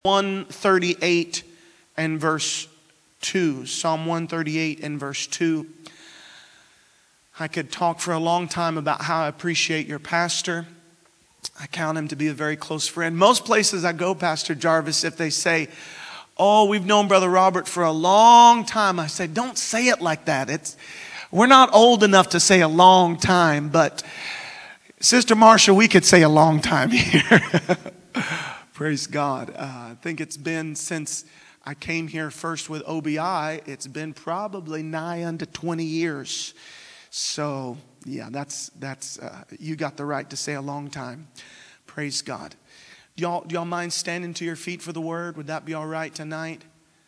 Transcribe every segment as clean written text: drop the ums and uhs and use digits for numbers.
138 and verse 2. Psalm 138 and verse 2. I could talk for a long time about how I appreciate your pastor. I count him to be a very close friend. Most places I go, Pastor Jarvis, if they say, "Oh, we've known Brother Robert for a long time," I say, "Don't say it like that. We're not old enough to say a long time, but Sister Marsha, we could say a long time here." Praise God. I think it's been since I came here first with OBI, it's been probably nigh unto 20 years. So, yeah, that's you got the right to say a long time. Praise God. Do y'all mind standing to your feet for the word? Would that be all right tonight?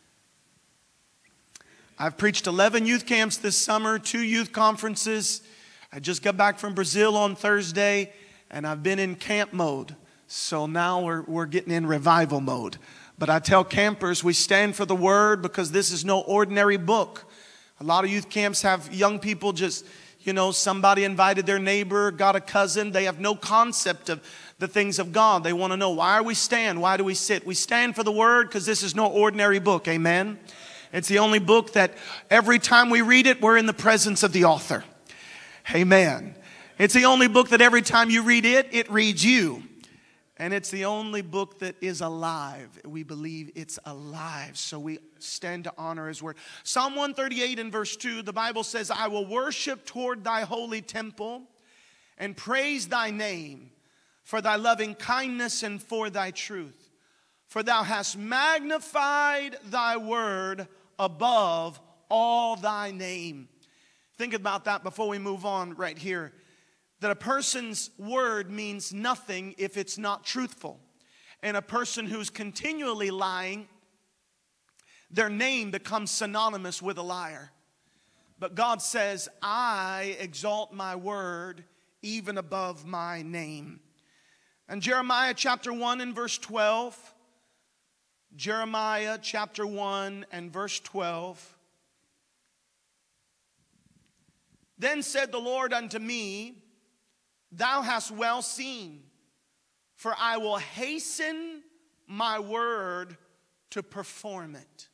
I've preached 11 youth camps this summer, 2 youth conferences. I just got back from Brazil on Thursday, and I've been in camp mode. So now we're getting in revival mode. But I tell campers, we stand for the word because this is no ordinary book. A lot of youth camps have young people just, somebody invited their neighbor, got a cousin. They have no concept of the things of God. They want to know, why are we stand? Why do we sit? We stand for the word because this is no ordinary book. Amen. It's the only book that every time we read it, we're in the presence of the author. Amen. It's the only book that every time you read it, it reads you. And it's the only book that is alive. We believe it's alive. So we stand to honor His word. Psalm 138 and verse 2, the Bible says, "I will worship toward thy holy temple and praise thy name for thy loving kindness and for thy truth. For thou hast magnified thy word above all thy name." Think about that before we move on right here. That a person's word means nothing if it's not truthful. And a person who's continually lying, their name becomes synonymous with a liar. But God says, "I exalt my word even above my name." And Jeremiah chapter 1 and verse 12. Jeremiah chapter 1 and verse 12. "Then said the Lord unto me, Thou hast well seen, for I will hasten my word to perform it."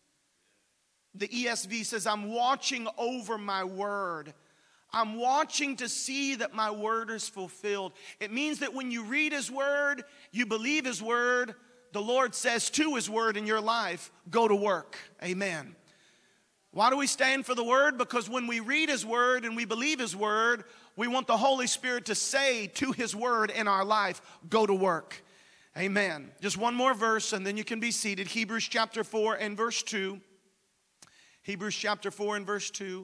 The ESV says, I'm watching over my word. I'm watching to see that my word is fulfilled. It means that when you read His word, you believe His word, the Lord says to His word in your life, go to work. Amen. Why do we stand for the word? Because when we read His word and we believe His word, we want the Holy Spirit to say to His word in our life, go to work. Amen. Just one more verse and then you can be seated. Hebrews chapter 4 and verse 2. Hebrews chapter 4 and verse 2.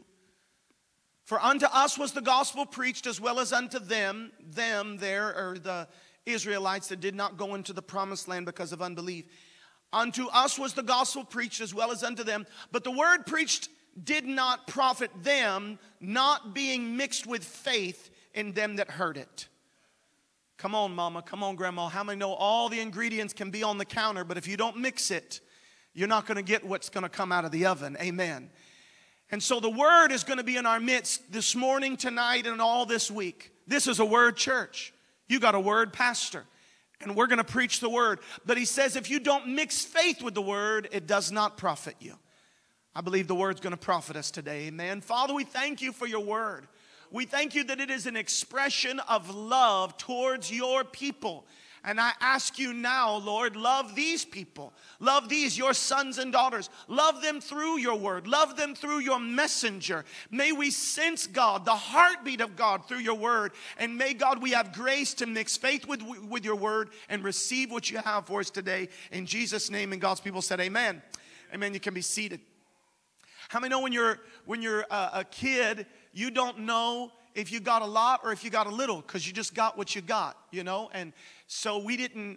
"For unto us was the gospel preached as well as unto them there are the Israelites that did not go into the promised land because of unbelief. Unto us was the gospel preached as well as unto them. But the word preached did not profit them, not being mixed with faith in them that heard it." Come on, mama. Come on, grandma. How many know all the ingredients can be on the counter, but if you don't mix it, you're not going to get what's going to come out of the oven. Amen. And so the word is going to be in our midst this morning, tonight, and all this week. This is a word church. You got a word pastor. And we're going to preach the word. But he says if you don't mix faith with the word, it does not profit you. I believe the word's going to profit us today. Amen. Father, we thank you for your word. We thank you that it is an expression of love towards your people. And I ask you now, Lord, love these people. Love these, your sons and daughters. Love them through your word. Love them through your messenger. May we sense, God, the heartbeat of God through your word. And may, God, we have grace to mix faith with your word and receive what you have for us today. In Jesus' name, and God's people said amen. Amen. You can be seated. How many know when you're a kid, you don't know if you got a lot or if you got a little, because you just got what you got, And so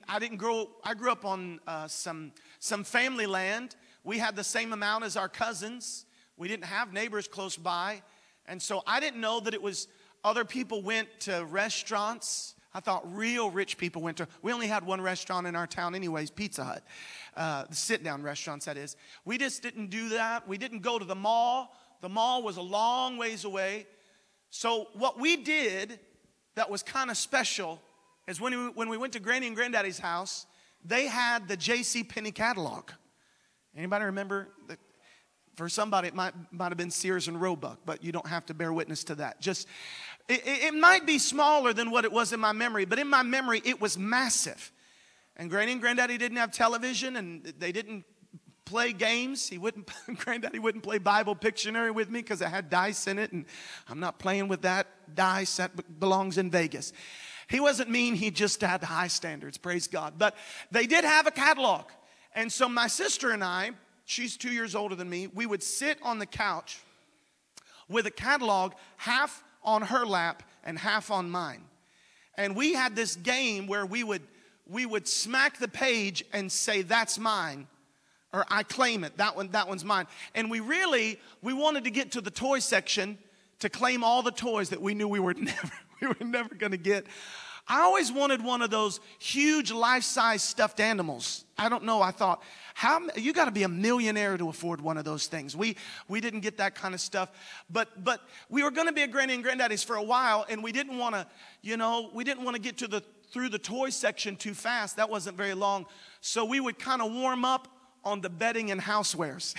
I grew up on some family land. We had the same amount as our cousins. We didn't have neighbors close by. And so I didn't know that it was other people went to restaurants. I thought real rich people went to, we only had one restaurant in our town anyways, Pizza Hut. The sit-down restaurants, that is. We just didn't do that. We didn't go to the mall. The mall was a long ways away. So what we did that was kind of special is when we went to Granny and Granddaddy's house, they had the J.C. Penney catalog. Anybody remember? For somebody, it might have been Sears and Roebuck, but you don't have to bear witness to that. Just, it might be smaller than what it was in my memory, but in my memory, it was massive. And Granny and Granddaddy didn't have television, and they didn't play games. Granddaddy wouldn't play Bible Pictionary with me because it had dice in it, and I'm not playing with that dice. That belongs in Vegas. He wasn't mean. He just had high standards, praise God. But they did have a catalog. And so my sister and I, she's 2 years older than me, we would sit on the couch with a catalog half on her lap and half on mine. And we had this game where we would smack the page and say, that's mine. Or I claim it, that one's mine. And we wanted to get to the toy section to claim all the toys that we knew we were never going to get. I always wanted one of those huge life-size stuffed animals. I don't know, I thought, you got to be a millionaire to afford one of those things. We didn't get that kind of stuff. But we were going to be at Granny and Granddaddy's for a while, and we didn't want to get through the toy section too fast. That wasn't very long. So we would kind of warm up on the bedding and housewares.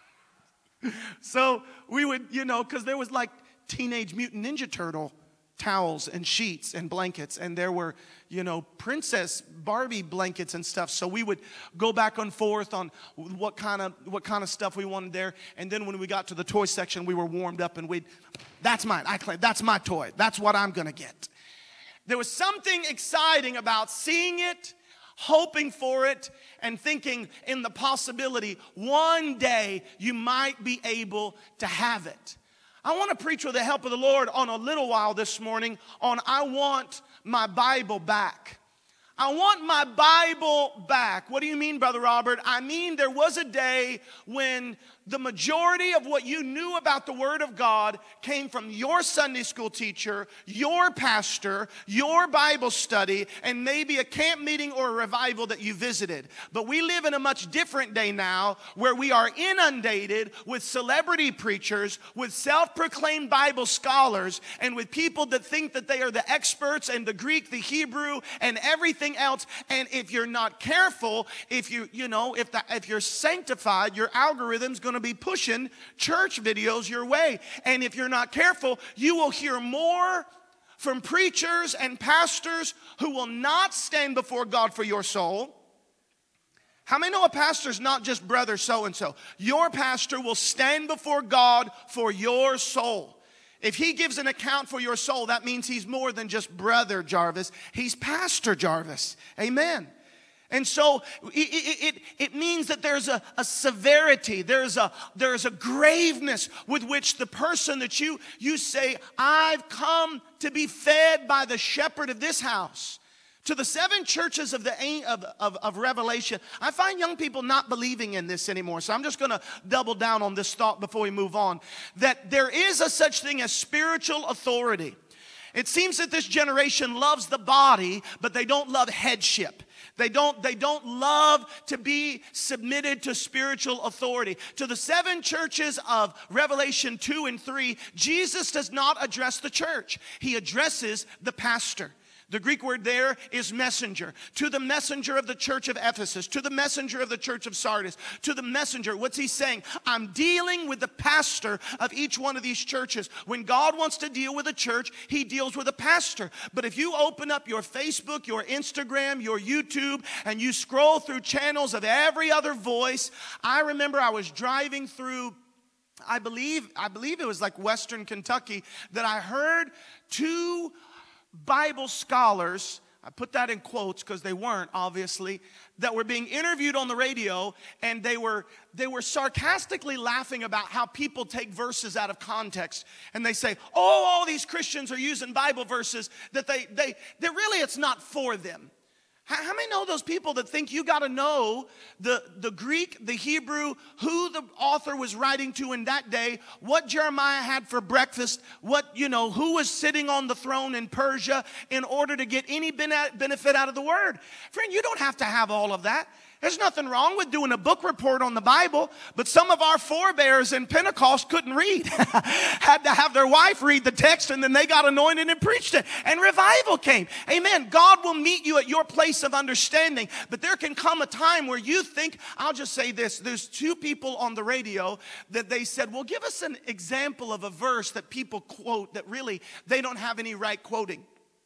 So we would, because there was like Teenage Mutant Ninja Turtle towels and sheets and blankets, and there were, Princess Barbie blankets and stuff. So we would go back and forth on what kind of stuff we wanted there. And then when we got to the toy section, we were warmed up, and that's mine. I claim that's my toy. That's what I'm gonna get. There was something exciting about seeing it, hoping for it, and thinking in the possibility one day you might be able to have it. I want to preach with the help of the Lord on a little while this morning on I want my Bible back. I want my Bible back. What do you mean, Brother Robert? I mean, there was a day when the majority of what you knew about the Word of God came from your Sunday school teacher, your pastor, your Bible study, and maybe a camp meeting or a revival that you visited. But we live in a much different day now where we are inundated with celebrity preachers, with self-proclaimed Bible scholars, and with people that think that they are the experts in the Greek, the Hebrew, and everything else. And if you're not careful, if you're sanctified, your algorithm's going to be pushing church videos your way. And if you're not careful, you will hear more from preachers and pastors who will not stand before God for your soul. How many know a pastor's not just brother so-and-so? Your pastor will stand before God for your soul. If he gives an account for your soul, that means he's more than just Brother Jarvis. He's Pastor Jarvis. Amen. And so it means that there's a severity, there's a graveness with which the person that you say, I've come to be fed by the shepherd of this house. To the 7 churches of Revelation, I find young people not believing in this anymore. So I'm just going to double down on this thought before we move on. That there is a such thing as spiritual authority. It seems that this generation loves the body, but they don't love headship. They don't love to be submitted to spiritual authority. To the 7 churches of Revelation 2 and 3, Jesus does not address the church. He addresses the pastor. The Greek word there is messenger. To the messenger of the church of Ephesus, to the messenger of the church of Sardis, to the messenger, what's he saying? I'm dealing with the pastor of each one of these churches. When God wants to deal with a church, he deals with a pastor. But if you open up your Facebook, your Instagram, your YouTube, and you scroll through channels of every other voice, I remember I was driving through, I believe it was like Western Kentucky, that I heard 2 Bible scholars, I put that in quotes because they weren't, obviously, that were being interviewed on the radio, and they were sarcastically laughing about how people take verses out of context. And they say, all these Christians are using Bible verses that they really, it's not for them. How many know those people that think you got to know the Greek, the Hebrew, who the author was writing to in that day, what Jeremiah had for breakfast, who was sitting on the throne in Persia in order to get any benefit out of the word? Friend, you don't have to have all of that. There's nothing wrong with doing a book report on the Bible, but some of our forebears in Pentecost couldn't read. Had to have their wife read the text, and then they got anointed and preached it, and revival came. Amen. God will meet you at your place of understanding, but there can come a time where you think, I'll just say this, there's two people on the radio that they said, well, give us an example of a verse that people quote that really they don't have any right quoting.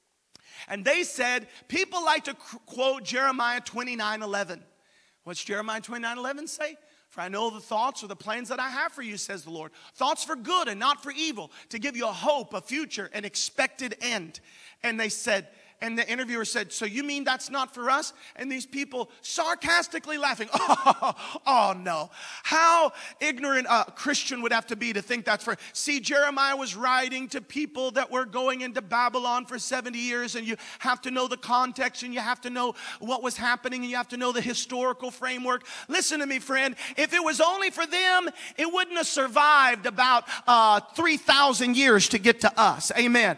And they said, people like to quote Jeremiah 29:11. What's Jeremiah 29:11 say? For I know the thoughts or the plans that I have for you, says the Lord. Thoughts for good and not for evil, to give you a hope, a future, an expected end. And they said, and the interviewer said, so you mean that's not for us? And these people sarcastically laughing, oh no. How ignorant a Christian would have to be to think that's for. See, Jeremiah was writing to people that were going into Babylon for 70 years, and you have to know the context, and you have to know what was happening, and you have to know the historical framework. Listen to me, friend. If it was only for them, it wouldn't have survived about 3,000 years to get to us. Amen.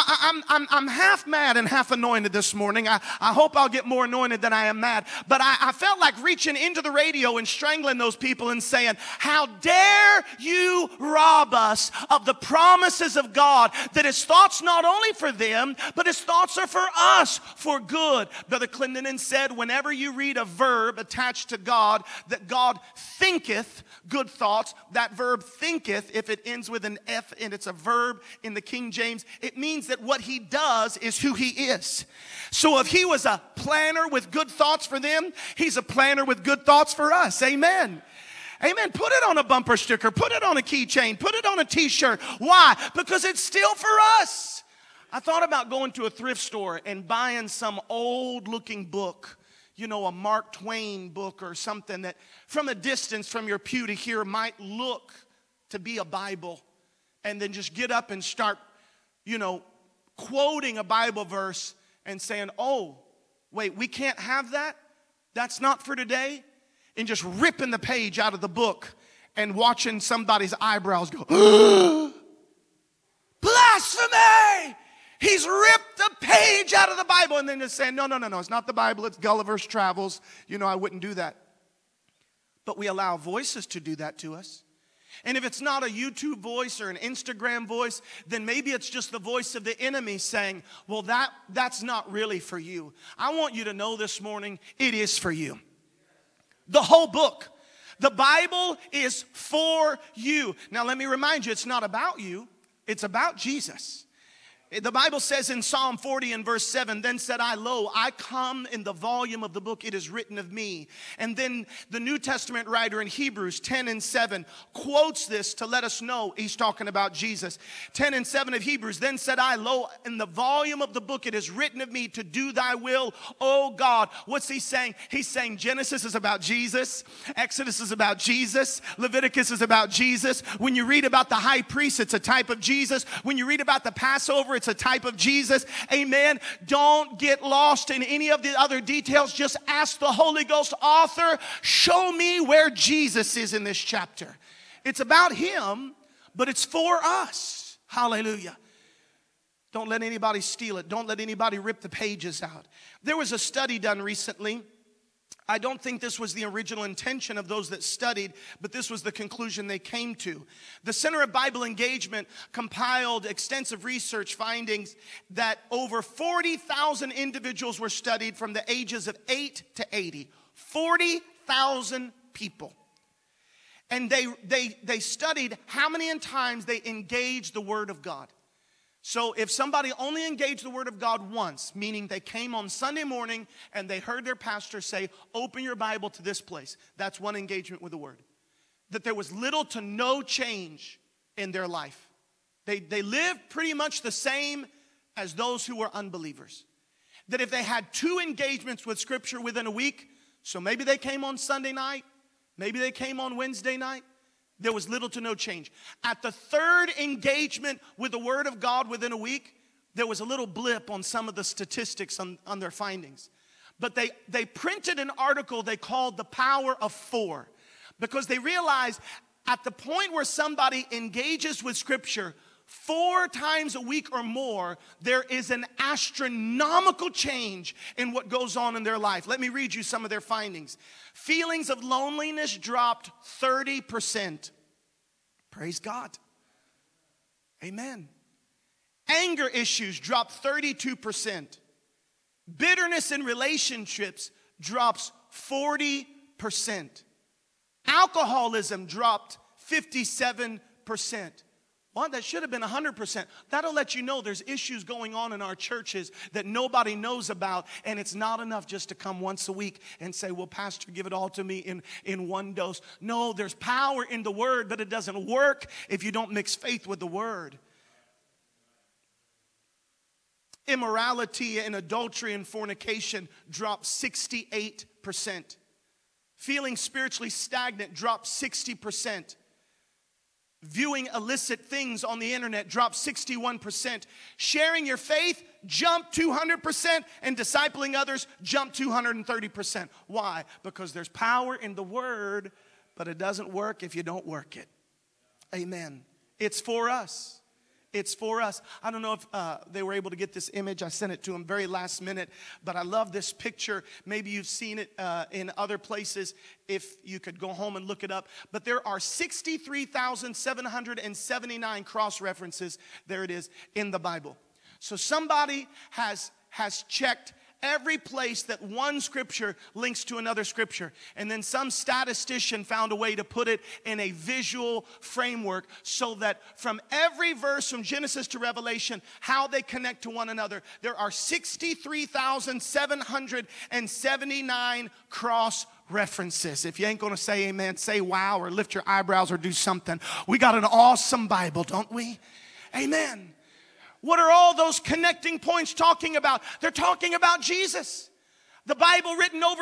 I'm half mad and half anointed this morning. I hope I'll get more anointed than I am mad. But I felt like reaching into the radio and strangling those people and saying, how dare you rob us of the promises of God, that his thoughts not only for them, but his thoughts are for us for good. Brother Clendenin said, whenever you read a verb attached to God, that God thinketh good thoughts, that verb thinketh, if it ends with an F and it's a verb in the King James, it means that what he does is who he is. So if he was a planner with good thoughts for them, he's a planner with good thoughts for us. Amen. Amen. Put it on a bumper sticker. Put it on a keychain. Put it on a t-shirt. Why? Because it's still for us. I thought about going to a thrift store and buying some old looking book, you know, a Mark Twain book or something that from a distance from your pew to here might look to be a Bible, and then just get up and start, you know, quoting a Bible verse and saying, oh, wait, we can't have that? That's not for today? And just ripping the page out of the book and watching somebody's eyebrows go, blasphemy! He's ripped the page out of the Bible, and then just saying, no, it's not the Bible, it's Gulliver's Travels. You know, I wouldn't do that. But we allow voices to do that to us. And if it's not a YouTube voice or an Instagram voice, then maybe it's just the voice of the enemy saying, well, that's not really for you. I want you to know this morning, it is for you. The whole book. The Bible is for you. Now, let me remind you, it's not about you. It's about Jesus. The Bible says in Psalm 40 and verse 7, then said I, lo, I come in the volume of the book, it is written of me. And then the New Testament writer in Hebrews 10 and 7 quotes this to let us know he's talking about Jesus. 10 and 7 of Hebrews, then said I, lo, in the volume of the book, it is written of me to do thy will, O God. What's he saying? He's saying Genesis is about Jesus. Exodus is about Jesus. Leviticus is about Jesus. When you read about the high priest, it's a type of Jesus. When you read about the Passover, it's a type of Jesus. Amen. Don't get lost in any of the other details. Just ask the Holy Ghost, author, show me where Jesus is in this chapter. It's about him, but it's for us. Hallelujah. Don't let anybody steal it. Don't let anybody rip the pages out. There was a study done recently. I don't think this was the original intention of those that studied, but this was the conclusion they came to. The Center of Bible Engagement compiled extensive research findings that over 40,000 individuals were studied from the ages of 8 to 80. 40,000 people. And they studied how many times they engaged the Word of God. So if somebody only engaged the Word of God once, meaning they came on Sunday morning and they heard their pastor say, open your Bible to this place. That's one engagement with the Word. That there was little to no change in their life. They lived pretty much the same as those who were unbelievers. That if they had 2 engagements with Scripture within a week, so maybe they came on Sunday night, maybe they came on Wednesday night, there was little to no change. At the 3rd engagement with the Word of God within a week, there was a little blip on some of the statistics on their findings. But they printed an article they called The Power of 4, because they realized at the point where somebody engages with Scripture 4 times a week or more, there is an astronomical change in what goes on in their life. Let me read you some of their findings. Feelings of loneliness dropped 30%. Praise God. Amen. Anger issues dropped 32%. Bitterness in relationships drops 40%. Alcoholism dropped 57%. Well, that should have been 100%. That'll let you know there's issues going on in our churches that nobody knows about, and it's not enough just to come once a week and say, well, Pastor, give it all to me in one dose. No, there's power in the Word, but it doesn't work if you don't mix faith with the Word. Immorality and adultery and fornication dropped 68%. Feeling spiritually stagnant dropped 60%. Viewing illicit things on the internet dropped 61%. Sharing your faith jumped 200%. And discipling others jumped 230%. Why? Because there's power in the Word, but it doesn't work if you don't work it. Amen. It's for us. It's for us. I don't know if they were able to get this image. I sent it to them very last minute. But I love this picture. Maybe you've seen it in other places if you could go home and look it up. But there are 63,779 cross references, there it is, in the Bible. So somebody has checked every place that one scripture links to another scripture. And then some statistician found a way to put it in a visual framework so that from every verse from Genesis to Revelation, how they connect to one another. There are 63,779 cross references. If you ain't going to say amen, say wow or lift your eyebrows or do something. We got an awesome Bible, don't we? Amen. What are all those connecting points talking about? They're talking about Jesus. The Bible written over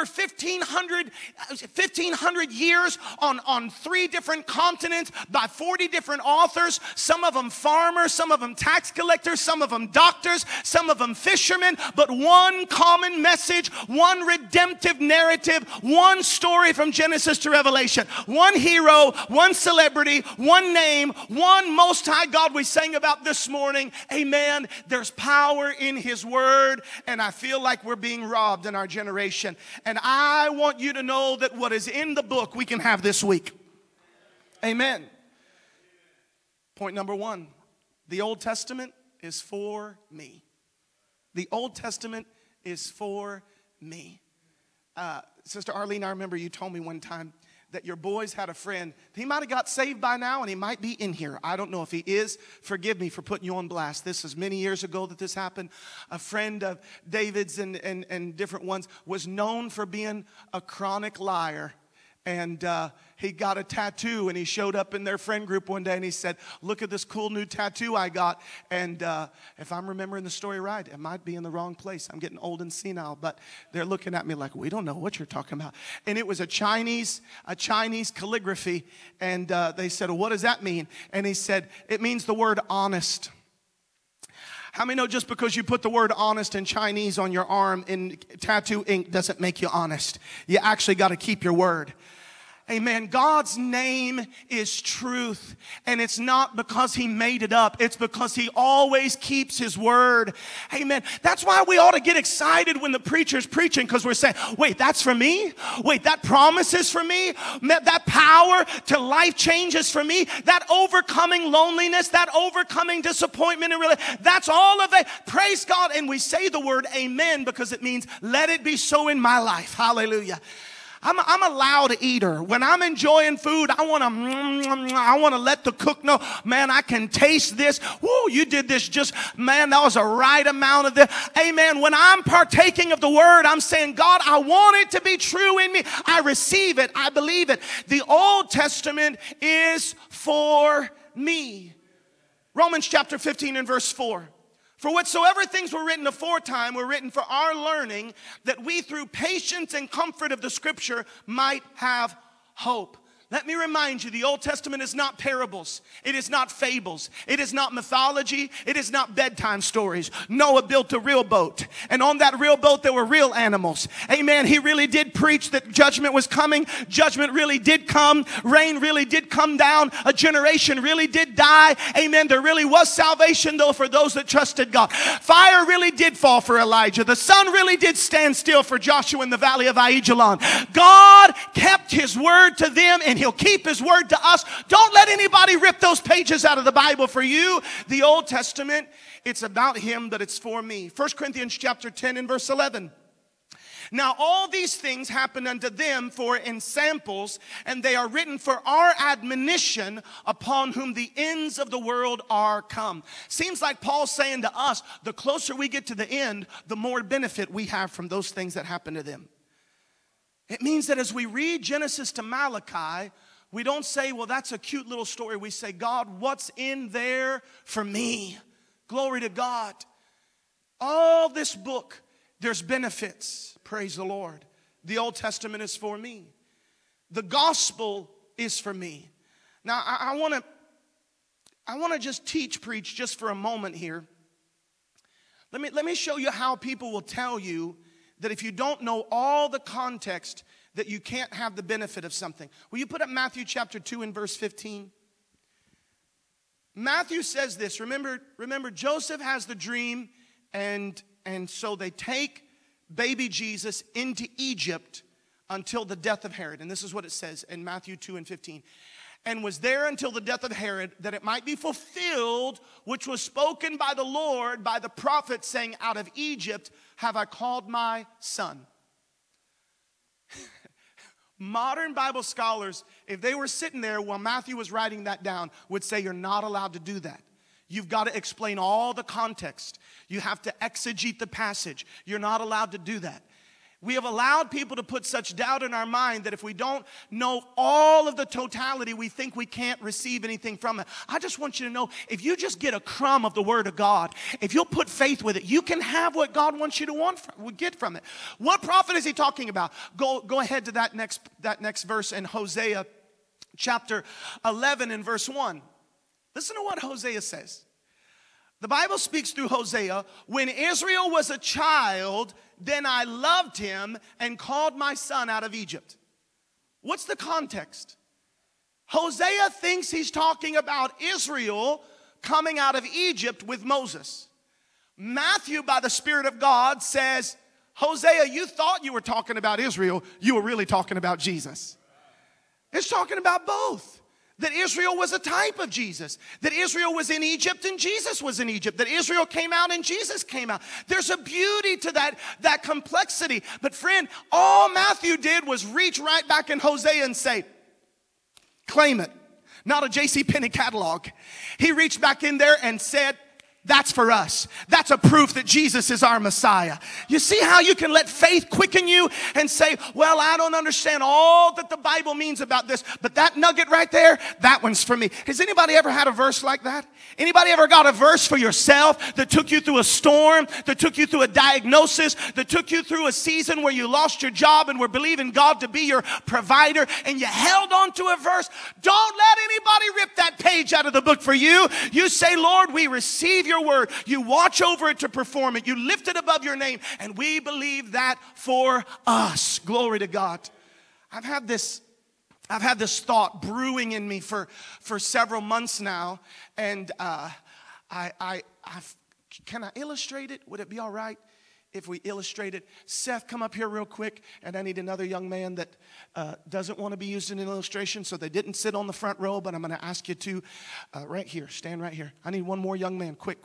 1,500 years on 3 different continents by 40 different authors. Some of them farmers, some of them tax collectors, some of them doctors, some of them fishermen. But one common message, one redemptive narrative, one story from Genesis to Revelation. One hero, one celebrity, one name, one Most High God we sang about this morning. Amen. There's power in His Word, and I feel like we're being robbed in our generation. And I want you to know that what is in the book we can have this week. Amen. Point number 1. The Old Testament is for me. The Old Testament is for me. Sister Arlene, I remember you told me one time that your boys had a friend. He might have got saved by now, and he might be in here. I don't know if he is. Forgive me for putting you on blast. This is many years ago that this happened. A friend of David's and different ones was known for being a chronic liar. And he got a tattoo, and he showed up in their friend group one day, and he said, look at this cool new tattoo I got. And if I'm remembering the story right, it might be in the wrong place. I'm getting old and senile, but they're looking at me like, we don't know what you're talking about. And it was a Chinese calligraphy, and they said, well, what does that mean? And he said, it means the word honest. How many know just because you put the word honest in Chinese on your arm in tattoo ink doesn't make you honest? You actually got to keep your word. Amen. God's name is truth. And it's not because He made it up. It's because He always keeps His word. Amen. That's why we ought to get excited when the preacher's preaching, because we're saying, wait, that's for me? Wait, that promise is for me? That power to life change is for me? That overcoming loneliness, that overcoming disappointment, and really, that's all of it. Praise God. And we say the word amen because it means let it be so in my life. Hallelujah. I'm a loud eater. When I'm enjoying food, I want to let the cook know, man, I can taste this. Woo, you did this just, man, that was a right amount of this. Amen. When I'm partaking of the word, I'm saying, God, I want it to be true in me. I receive it. I believe it. The Old Testament is for me. Romans chapter 15 and verse 4. For whatsoever things were written aforetime were written for our learning, that we through patience and comfort of the Scripture might have hope. Let me remind you, the Old Testament is not parables. It is not fables. It is not mythology. It is not bedtime stories. Noah built a real boat. And on that real boat, there were real animals. Amen. He really did preach that judgment was coming. Judgment really did come. Rain really did come down. A generation really did die. Amen. There really was salvation, though, for those that trusted God. Fire really did fall for Elijah. The sun really did stand still for Joshua in the valley of Aijalon. God kept his word to them, and he'll keep his word to us. Don't let anybody rip those pages out of the Bible for you. The Old Testament, it's about him, but it's for me. 1 Corinthians chapter 10 and verse 11. Now all these things happen unto them for ensamples, and they are written for our admonition, upon whom the ends of the world are come. Seems like Paul's saying to us, the closer we get to the end, the more benefit we have from those things that happen to them. It means that as we read Genesis to Malachi, we don't say, well, that's a cute little story. We say, God, what's in there for me? Glory to God. All this book, there's benefits. Praise the Lord. The Old Testament is for me. The gospel is for me. Now, I want to just preach just for a moment here. Let me show you how people will tell you that if you don't know all the context, that you can't have the benefit of something. Will you put up Matthew chapter 2 and verse 15? Matthew says this. Remember, Joseph has the dream, and so they take baby Jesus into Egypt until the death of Herod. And this is what it says in Matthew 2 and 15. And was there until the death of Herod, that it might be fulfilled, which was spoken by the Lord, by the prophet, saying, out of Egypt have I called my son. Modern Bible scholars, if they were sitting there while Matthew was writing that down, would say you're not allowed to do that. You've got to explain all the context. You have to exegete the passage. You're not allowed to do that. We have allowed people to put such doubt in our mind that if we don't know all of the totality, we think we can't receive anything from it. I just want you to know, if you just get a crumb of the Word of God, if you'll put faith with it, you can have what God wants you to get from it. What prophet is he talking about? Go ahead to that next verse in Hosea chapter 11 and verse 1. Listen to what Hosea says. The Bible speaks through Hosea. When Israel was a child, then I loved him and called my son out of Egypt. What's the context? Hosea thinks he's talking about Israel coming out of Egypt with Moses. Matthew, by the Spirit of God, says, Hosea, you thought you were talking about Israel. You were really talking about Jesus. It's talking about both. That Israel was a type of Jesus. That Israel was in Egypt and Jesus was in Egypt. That Israel came out and Jesus came out. There's a beauty to that complexity. But friend, all Matthew did was reach right back in Hosea and say, claim it. Not a JCPenney catalog. He reached back in there and said, that's for us. That's a proof that Jesus is our Messiah. You see how you can let faith quicken you and say, well, I don't understand all that the Bible means about this, but that nugget right there, that one's for me. Has anybody ever had a verse like that? Anybody ever got a verse for yourself that took you through a storm, that took you through a diagnosis, that took you through a season where you lost your job and were believing God to be your provider, and you held on to a verse? Don't let anybody rip that page out of the book for you. You say, Lord, we receive your word. You watch over it to perform it. You lift it above your name, and we believe that for us. Glory to God. I've had this thought brewing in me for several months now, and can I illustrate it? Would it be all right if we illustrate it? Seth, come up here real quick, and I need another young man that doesn't want to be used in an illustration, so they didn't sit on the front row, but I'm going to ask you to right here, stand right here. I need one more young man, quick,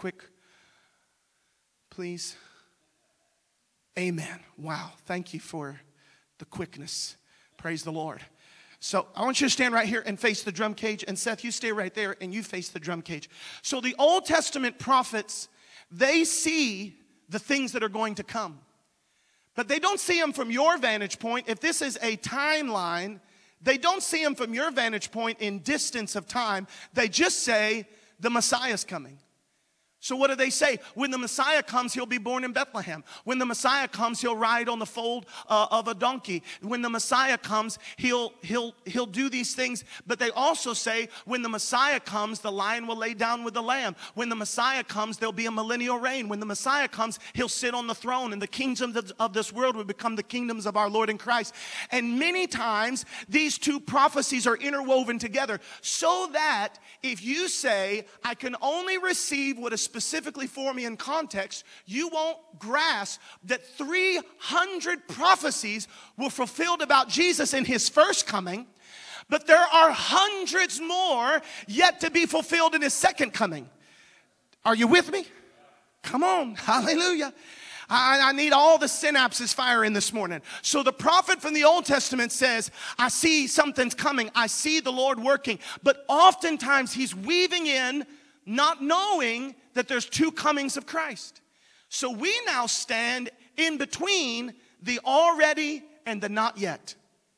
please. Amen. Wow, thank you for the quickness. Praise the Lord. So I want you to stand right here and face the drum cage, and Seth, you stay right there and you face the drum cage. So the Old Testament prophets, they see the things that are going to come. But they don't see them from your vantage point. If this is a timeline, they don't see them from your vantage point in distance of time. They just say the Messiah's coming. So what do they say? When the Messiah comes, he'll be born in Bethlehem. When the Messiah comes, he'll ride on the foal of a donkey. When the Messiah comes, he'll do these things. But they also say, when the Messiah comes, the lion will lay down with the lamb. When the Messiah comes, there'll be a millennial reign. When the Messiah comes, he'll sit on the throne, and the kingdoms of this world will become the kingdoms of our Lord in Christ. And many times, these two prophecies are interwoven together, so that if you say, I can only receive what is specifically for me in context, you won't grasp that 300 prophecies were fulfilled about Jesus in his first coming, but there are hundreds more yet to be fulfilled in his second coming. Are you with me? Come on. Hallelujah. I need all the synapses firing this morning. So the prophet from the Old Testament says, I see something's coming. I see the Lord working. But oftentimes he's weaving in, not knowing that there's two comings of Christ. So we now stand in between the already and the not yet.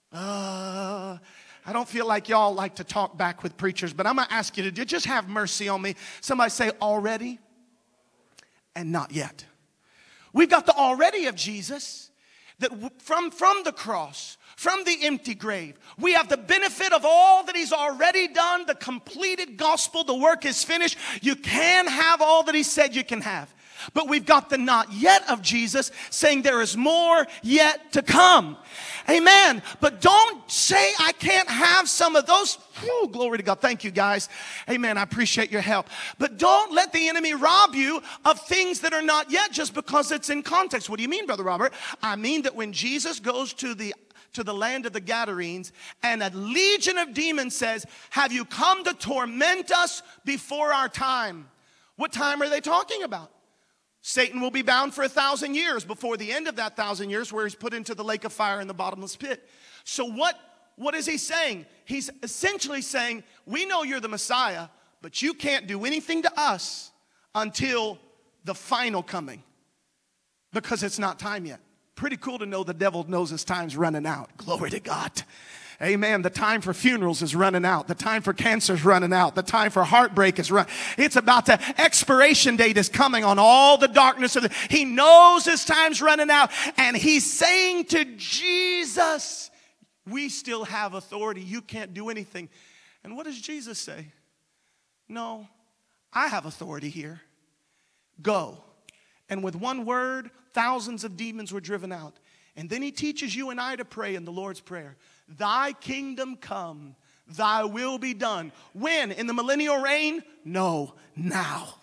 I don't feel like y'all like to talk back with preachers, but I'm going to ask you to just have mercy on me. Somebody say already and not yet. We've got the already of Jesus, that from the cross, from the empty grave, we have the benefit of all that he's already done, the completed gospel, the work is finished. You can have all that he said you can have. But we've got the not yet of Jesus, saying there is more yet to come. Amen. But don't say I can't have some of those. Whew, glory to God. Thank you, guys. Amen. I appreciate your help. But don't let the enemy rob you of things that are not yet just because it's in context. What do you mean, Brother Robert? I mean that when Jesus goes to the land of the Gadarenes, and a legion of demons says, have you come to torment us before our time? What time are they talking about? Satan will be bound for 1,000 years before the end of that 1,000 years, where he's put into the lake of fire in the bottomless pit. So what is he saying? He's essentially saying, we know you're the Messiah, but you can't do anything to us until the final coming, because it's not time yet. Pretty cool to know the devil knows his time's running out. Glory to God. Amen. The time for funerals is running out. The time for cancer is running out. The time for heartbreak is running. It's about to, expiration date is coming on all the darkness of he knows his time's running out. And he's saying to Jesus, we still have authority. You can't do anything. And what does Jesus say? No, I have authority here. Go. And with one word, thousands of demons were driven out. And then he teaches you and I to pray in the Lord's Prayer. Thy kingdom come, thy will be done. When? In the millennial reign? No, now.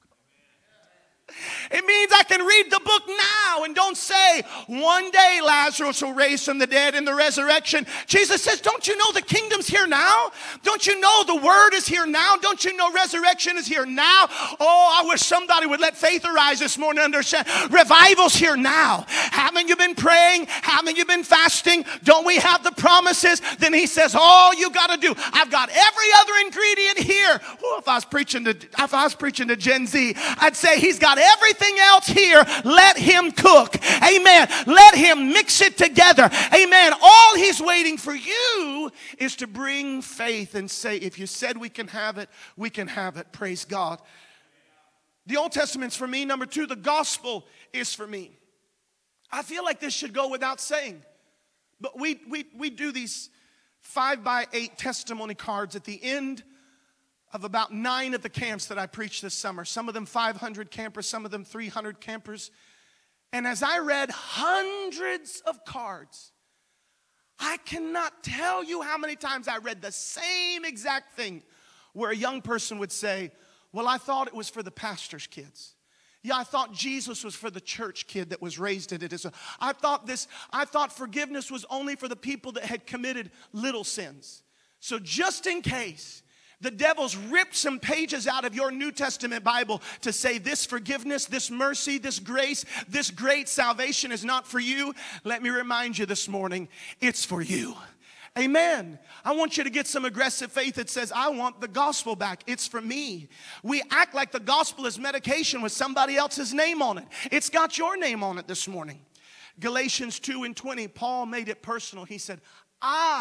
It means I can read the book now and don't say, one day Lazarus will raise from the dead in the resurrection. Jesus says, don't you know the kingdom's here now? Don't you know the word is here now? Don't you know resurrection is here now? Oh, I wish somebody would let faith arise this morning and understand. Revival's here now. Haven't you been praying? Haven't you been fasting? Don't we have the promises? Then he says, all you got to do, I've got every other ingredient here. Well, if I was preaching to Gen Z, I'd say he's got everything else here. Let him cook. Amen. Let him mix it together. Amen. All he's waiting for you is to bring faith and say, if you said we can have it, we can have it. Praise God. The Old Testament's for me. Number two, the gospel is for me. I feel like this should go without saying, but we do these 5x8 testimony cards at the end of about 9 of the camps that I preached this summer. Some of them 500 campers, some of them 300 campers. And as I read hundreds of cards, I cannot tell you how many times I read the same exact thing, where a young person would say, well, I thought it was for the pastor's kids. Yeah, I thought Jesus was for the church kid that was raised in it. I thought forgiveness was only for the people that had committed little sins. So just in case the devil's ripped some pages out of your New Testament Bible to say this forgiveness, this mercy, this grace, this great salvation is not for you, let me remind you this morning, it's for you. Amen. I want you to get some aggressive faith that says, I want the gospel back. It's for me. We act like the gospel is medication with somebody else's name on it. It's got your name on it this morning. Galatians 2:20, Paul made it personal. He said, I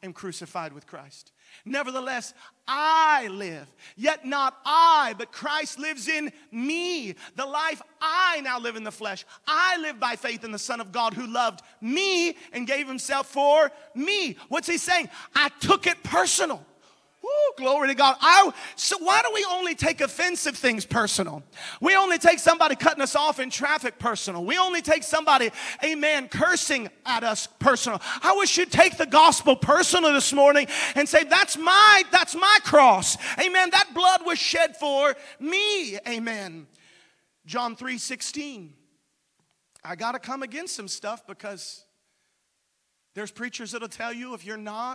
am crucified with Christ. Nevertheless, I live, yet not I, but Christ lives in me. The life I now live in the flesh, I live by faith in the Son of God who loved me and gave himself for me. What's he saying? I took it personal. Woo, glory to God. So why do we only take offensive things personal? We only take somebody cutting us off in traffic personal. We only take somebody, amen, cursing at us personal. I wish you'd take the gospel personal this morning and say, that's my cross. Amen. That blood was shed for me. Amen. John 3:16. I got to come against some stuff because there's preachers that'll tell you if you're not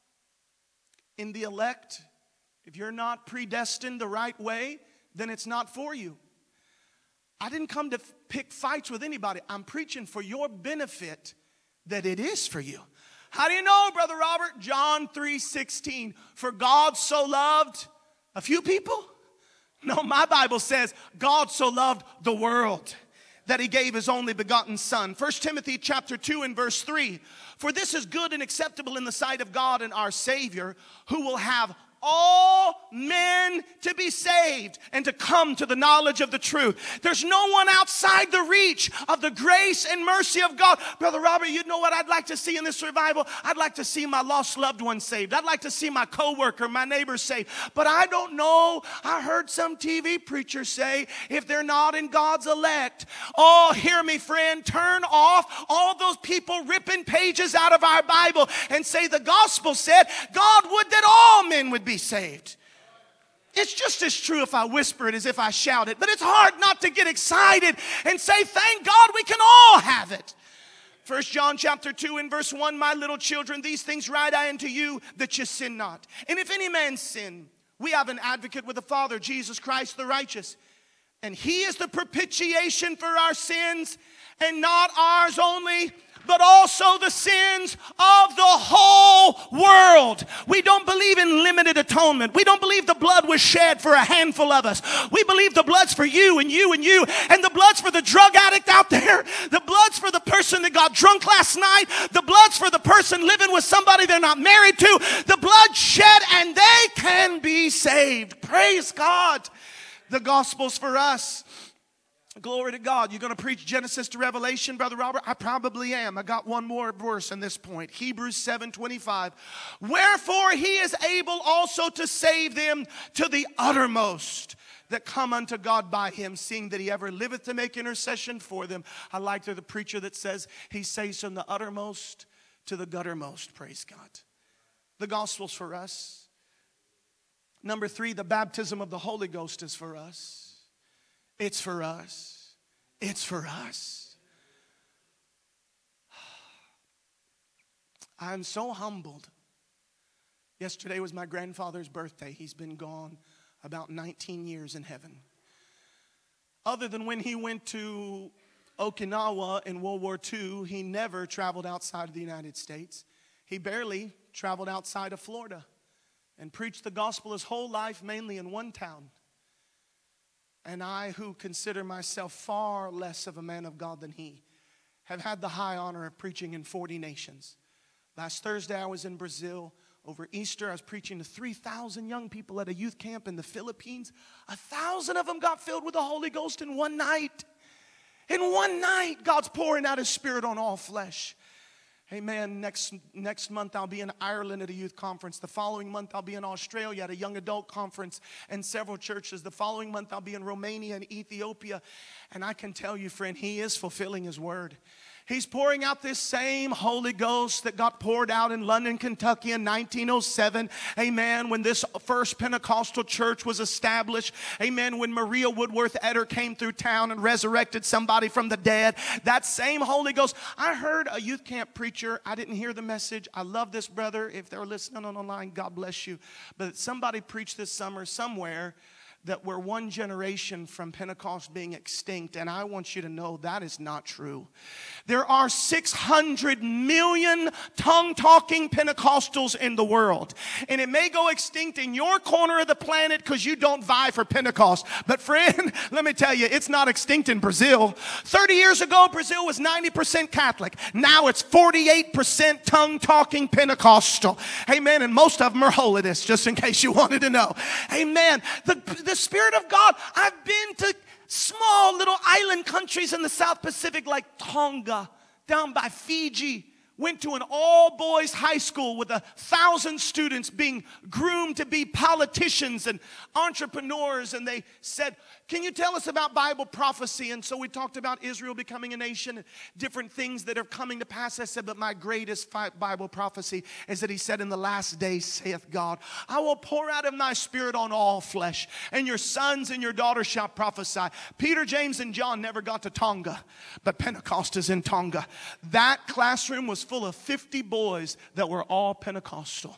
in the elect, if you're not predestined the right way, then it's not for you. I didn't come to pick fights with anybody. I'm preaching for your benefit that it is for you. How do you know, Brother Robert? John 3:16. For God so loved a few people? No, my Bible says God so loved the world that he gave his only begotten Son. 1 Timothy chapter 2 and verse 3. For this is good and acceptable in the sight of God and our Savior, who will have all men to be saved and to come to the knowledge of the truth. There's no one outside the reach of the grace and mercy of God. Brother Robert, you know what I'd like to see in this revival? I'd like to see my lost loved one saved. I'd like to see my coworker, my neighbor saved. But I don't know. I heard some TV preacher say, if they're not in God's elect, oh, hear me, friend, turn off all those people ripping pages out of our Bible and say the gospel said God would that all men would be saved. It's just as true if I whisper it as if I shout it, but it's hard not to get excited and say, thank God we can all have it. 1 John chapter 2 and verse 1, my little children, these things write I unto you, that you sin not. And if any man sin, we have an advocate with the Father, Jesus Christ the righteous. And he is the propitiation for our sins, and not ours only, but also the sins of the whole world. We don't believe in limited atonement. We don't believe the blood was shed for a handful of us. We believe the blood's for you and you and you. And the blood's for the drug addict out there. The blood's for the person that got drunk last night. The blood's for the person living with somebody they're not married to. The blood shed and they can be saved. Praise God. The gospel's for us. Glory to God. You're going to preach Genesis to Revelation, Brother Robert? I probably am. I got one more verse in this point. Hebrews 7:25. Wherefore he is able also to save them to the uttermost that come unto God by him, seeing that he ever liveth to make intercession for them. I like the preacher that says he saves from the uttermost to the guttermost. Praise God. The gospel's for us. Number 3, the baptism of the Holy Ghost is for us. It's for us. It's for us. I'm so humbled. Yesterday was my grandfather's birthday. He's been gone about 19 years in heaven. Other than when he went to Okinawa in World War II, he never traveled outside of the United States. He barely traveled outside of Florida and preached the gospel his whole life, mainly in one town. And I, who consider myself far less of a man of God than he, have had the high honor of preaching in 40 nations. Last Thursday, I was in Brazil. Over Easter, I was preaching to 3,000 young people at a youth camp in the Philippines. 1,000 of them got filled with the Holy Ghost in one night. In one night, God's pouring out his Spirit on all flesh. Amen. Next month, I'll be in Ireland at a youth conference. The following month, I'll be in Australia at a young adult conference and several churches. The following month, I'll be in Romania and Ethiopia. And I can tell you, friend, he is fulfilling his word. He's pouring out this same Holy Ghost that got poured out in London, Kentucky in 1907. Amen. When this first Pentecostal church was established. Amen. When Maria Woodworth Etter came through town and resurrected somebody from the dead. That same Holy Ghost. I heard a youth camp preacher. I didn't hear the message. I love this brother. If they're listening on online, God bless you. But somebody preached this summer somewhere that we're one generation from Pentecost being extinct, and I want you to know that is not true. There are 600 million tongue-talking Pentecostals in the world, and it may go extinct in your corner of the planet because you don't vie for Pentecost. But friend, let me tell you, it's not extinct in Brazil. 30 years ago, Brazil was 90% Catholic. Now it's 48% tongue-talking Pentecostal. Amen. And most of them are Holiness, just in case you wanted to know. Amen. The Spirit of God, I've been to small little island countries in the South Pacific like Tonga, down by Fiji. Went to an all-boys high school with 1,000 students being groomed to be politicians and entrepreneurs. And they said, can you tell us about Bible prophecy? And so we talked about Israel becoming a nation and different things that are coming to pass. I said, but my greatest Bible prophecy is that he said, in the last days, saith God, I will pour out of my Spirit on all flesh, and your sons and your daughters shall prophesy. Peter, James, and John never got to Tonga, but Pentecost is in Tonga. That classroom was full of 50 boys that were all Pentecostal.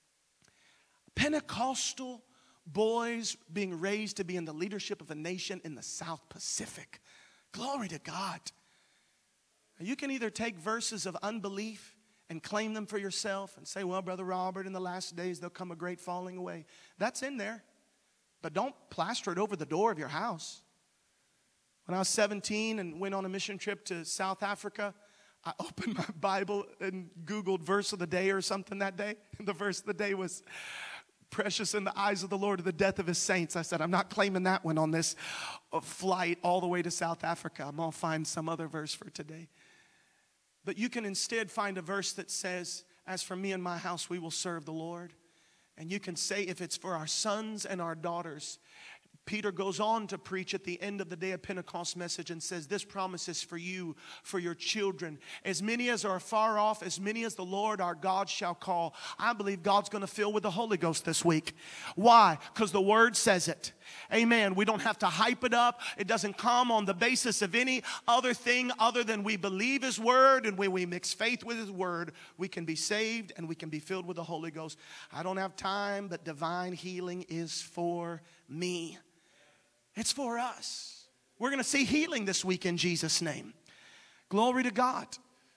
Pentecostal boys being raised to be in the leadership of a nation in the South Pacific. Glory to God. You can either take verses of unbelief and claim them for yourself and say, well, Brother Robert, in the last days there'll come a great falling away. That's in there. But don't plaster it over the door of your house. When I was 17 and went on a mission trip to South Africa, I opened my Bible and Googled verse of the day or something that day. And the verse of the day was, precious in the eyes of the Lord are the death of his saints. I said, I'm not claiming that one on this flight all the way to South Africa. I'm going to find some other verse for today. But you can instead find a verse that says, as for me and my house, we will serve the Lord. And you can say, if it's for our sons and our daughters. Peter goes on to preach at the end of the day of Pentecost message and says, this promise is for you, for your children. As many as are far off, as many as the Lord our God shall call. I believe God's going to fill with the Holy Ghost this week. Why? Because the Word says it. Amen. We don't have to hype it up. It doesn't come on the basis of any other thing other than we believe His Word. And when we mix faith with His Word, we can be saved and we can be filled with the Holy Ghost. I don't have time, but divine healing is for me. It's for us. We're going to see healing this week in Jesus' name. Glory to God.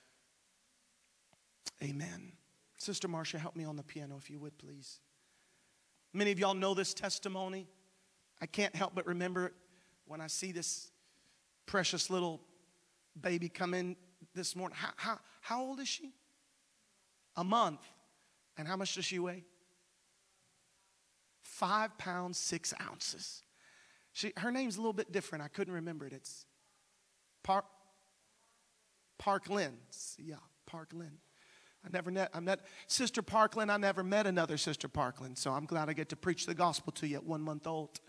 Amen. Sister Marcia, help me on the piano if you would, please. Many of y'all know this testimony. I can't help but remember when I see this precious little baby come in this morning. How old is she? A month. And how much does she weigh? 5 pounds, 6 ounces. Her name's a little bit different. I couldn't remember it. It's Parklyn. Yeah, Parklyn. I met Sister Parklyn. I never met another Sister Parklyn. So I'm glad I get to preach the gospel to you at 1 month old.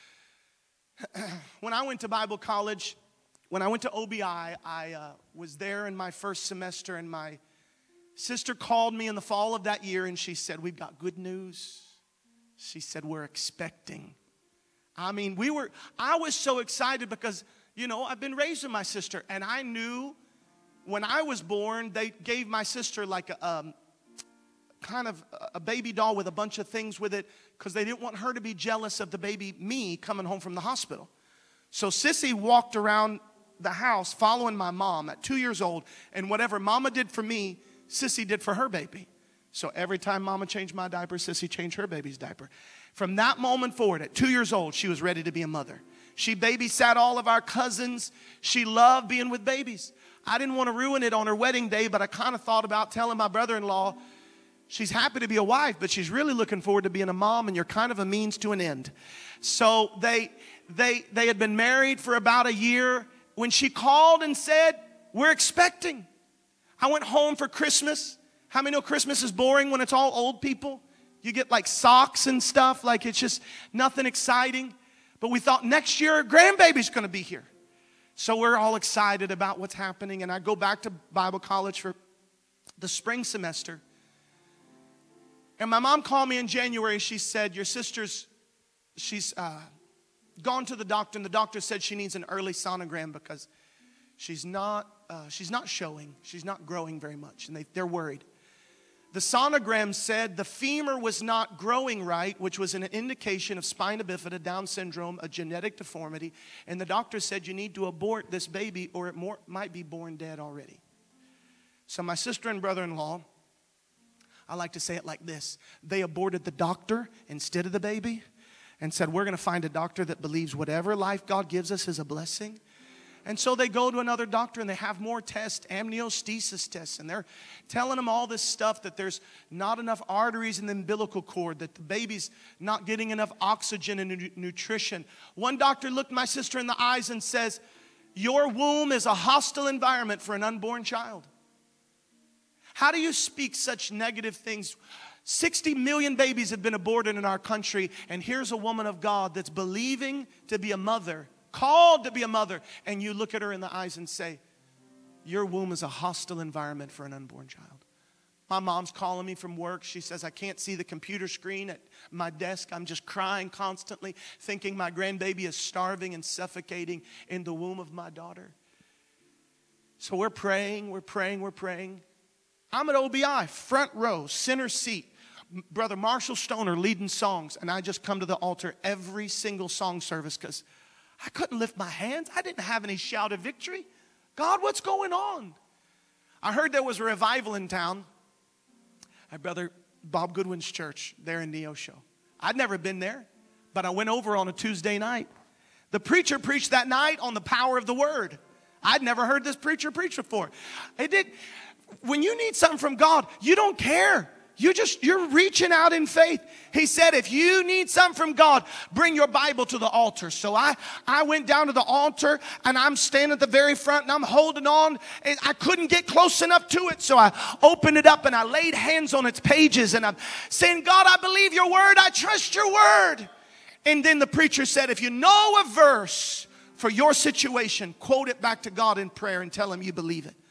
When I went to Bible college, when I went to OBI, I was there in my first semester, and my sister called me in the fall of that year, and she said, we've got good news. She said, we're expecting. I mean, I was so excited because, I've been raised with my sister, and I knew when I was born, they gave my sister like a kind of a baby doll with a bunch of things with it because they didn't want her to be jealous of the baby, me, coming home from the hospital. So Sissy walked around the house following my mom at 2 years old, and whatever Mama did for me, Sissy did for her baby. So every time Mama changed my diaper, Sissy changed her baby's diaper. From that moment forward, at 2 years old, she was ready to be a mother. She babysat all of our cousins. She loved being with babies. I didn't want to ruin it on her wedding day, but I kind of thought about telling my brother-in-law, she's happy to be a wife, but she's really looking forward to being a mom, and you're kind of a means to an end. So they had been married for about a year when she called and said, we're expecting. I went home for Christmas. How many know Christmas is boring when it's all old people? You get like socks and stuff, like it's just nothing exciting. But we thought next year a grandbaby's going to be here. So we're all excited about what's happening. And I go back to Bible college for the spring semester. And my mom called me in January. She said, your sister's, she's gone to the doctor. And the doctor said she needs an early sonogram because she's not showing. She's not growing very much. And they're worried. The sonogram said the femur was not growing right, which was an indication of spina bifida, Down syndrome, a genetic deformity. And the doctor said you need to abort this baby or it might be born dead already. So my sister and brother-in-law, I like to say it like this. They aborted the doctor instead of the baby and said, we're going to find a doctor that believes whatever life God gives us is a blessing. And so they go to another doctor and they have more tests, amniocentesis tests, and they're telling them all this stuff, that there's not enough arteries in the umbilical cord, that the baby's not getting enough oxygen and nutrition. One doctor looked my sister in the eyes and says, your womb is a hostile environment for an unborn child. How do you speak such negative things? 60 million babies have been aborted in our country, and here's a woman of God that's believing to be a mother, called to be a mother, and you look at her in the eyes and say, your womb is a hostile environment for an unborn child. My mom's calling me from work. She says, I can't see the computer screen at my desk. I'm just crying constantly, thinking my grandbaby is starving and suffocating in the womb of my daughter. So we're praying. I'm at OBI, front row, center seat. Brother Marshall Stoner leading songs, and I just come to the altar every single song service because I couldn't lift my hands. I didn't have any shout of victory. God, what's going on? I heard there was a revival in town at Brother Bob Goodwin's church there in Neosho. I'd never been there, but I went over on a Tuesday night. The preacher preached that night on the power of the word. I'd never heard this preacher preach before. When you need something from God, you don't care. You're reaching out in faith. He said, if you need something from God, bring your Bible to the altar. So I went down to the altar and I'm standing at the very front and I'm holding on. And I couldn't get close enough to it. So I opened it up and I laid hands on its pages and I'm saying, God, I believe your word. I trust your word. And then the preacher said, if you know a verse for your situation, quote it back to God in prayer and tell him you believe it.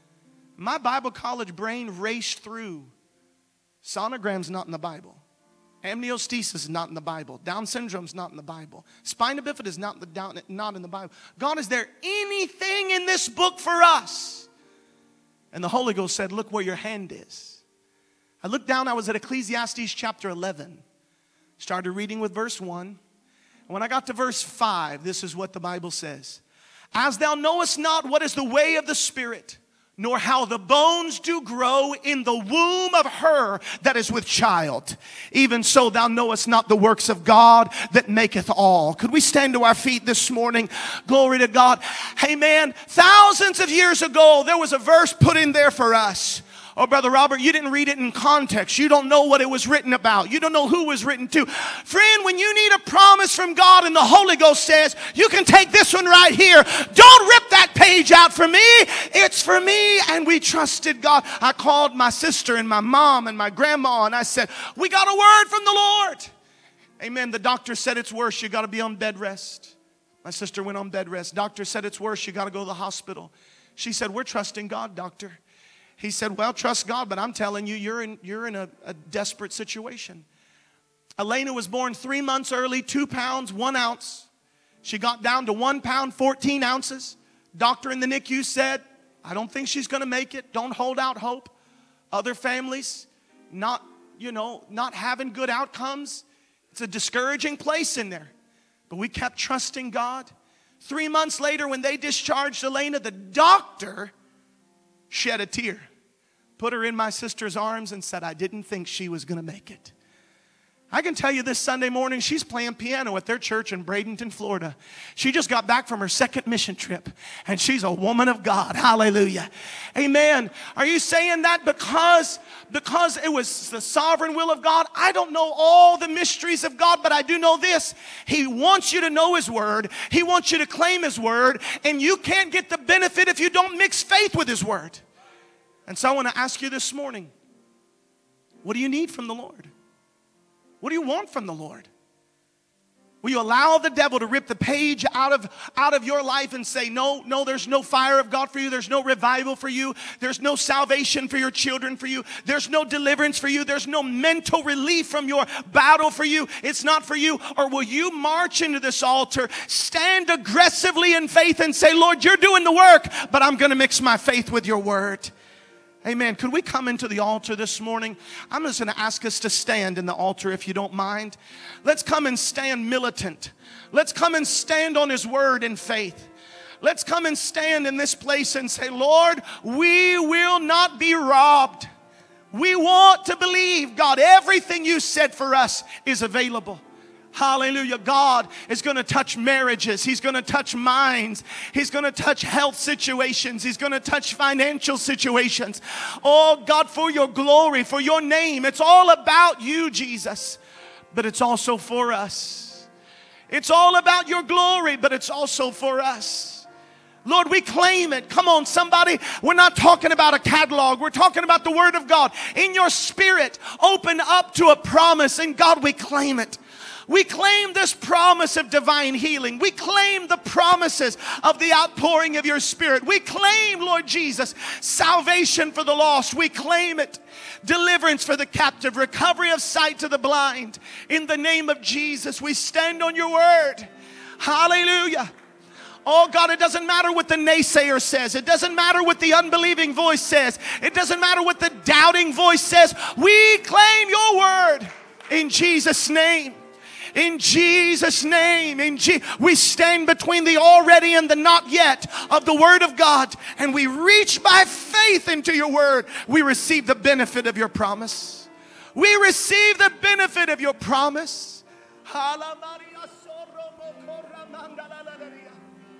My Bible college brain raced through. Sonogram's not in the Bible. Amniocentesis is not in the Bible. Down syndrome's not in the Bible. Spina bifida is not in the Bible. God, is there anything in this book for us? And the Holy Ghost said, look where your hand is. I looked down, I was at Ecclesiastes chapter 11. Started reading with verse 1. And when I got to verse 5, this is what the Bible says. As thou knowest not what is the way of the Spirit, nor how the bones do grow in the womb of her that is with child. Even so thou knowest not the works of God that maketh all. Could we stand to our feet this morning? Glory to God. Hey man, thousands of years ago, there was a verse put in there for us. Oh, Brother Robert, you didn't read it in context. You don't know what it was written about. You don't know who it was written to. Friend, when you need a promise from God and the Holy Ghost says, you can take this one right here. Don't rip that page out for me. It's for me. And we trusted God. I called my sister and my mom and my grandma and I said, we got a word from the Lord. Amen. The doctor said it's worse. You got to be on bed rest. My sister went on bed rest. Doctor said it's worse. You got to go to the hospital. She said, we're trusting God, doctor. He said, well, trust God, but I'm telling you, you're in a desperate situation. Elena was born 3 months early, 2 pounds, 1 ounce. She got down to 1 pound, 14 ounces. Doctor in the NICU said, I don't think she's going to make it. Don't hold out hope. Other families not having good outcomes. It's a discouraging place in there. But we kept trusting God. 3 months later, when they discharged Elena, the doctor shed a tear, put her in my sister's arms and said, I didn't think she was going to make it. I can tell you this Sunday morning, she's playing piano at their church in Bradenton, Florida. She just got back from her second mission trip, and she's a woman of God. Hallelujah. Amen. Are you saying that because it was the sovereign will of God? I don't know all the mysteries of God, but I do know this. He wants you to know His Word. He wants you to claim His Word, and you can't get the benefit if you don't mix faith with His Word. And so I want to ask you this morning, what do you need from the Lord? What do you want from the Lord? Will you allow the devil to rip the page out of your life and say, no, there's no fire of God for you. There's no revival for you. There's no salvation for your children for you. There's no deliverance for you. There's no mental relief from your battle for you. It's not for you. Or will you march into this altar, stand aggressively in faith and say, Lord, you're doing the work, but I'm going to mix my faith with your word. Amen. Could we come into the altar this morning? I'm just going to ask us to stand in the altar if you don't mind. Let's come and stand militant. Let's come and stand on His word in faith. Let's come and stand in this place and say, Lord, we will not be robbed. We want to believe, God, everything you said for us is available. Hallelujah. God is going to touch marriages. He's going to touch minds. He's going to touch health situations. He's going to touch financial situations. Oh, God, for your glory, for your name. It's all about you, Jesus, but it's also for us. It's all about your glory, but it's also for us. Lord, we claim it. Come on, somebody. We're not talking about a catalog. We're talking about the Word of God. In your spirit, open up to a promise, and God, we claim it. We claim this promise of divine healing. We claim the promises of the outpouring of your Spirit. We claim, Lord Jesus, salvation for the lost. We claim it. Deliverance for the captive. Recovery of sight to the blind. In the name of Jesus, we stand on your word. Hallelujah. Oh God, it doesn't matter what the naysayer says. It doesn't matter what the unbelieving voice says. It doesn't matter what the doubting voice says. We claim your word in Jesus' name. In Jesus' name, we stand between the already and the not yet of the Word of God, and we reach by faith into your Word. We receive the benefit of your promise. We receive the benefit of your promise.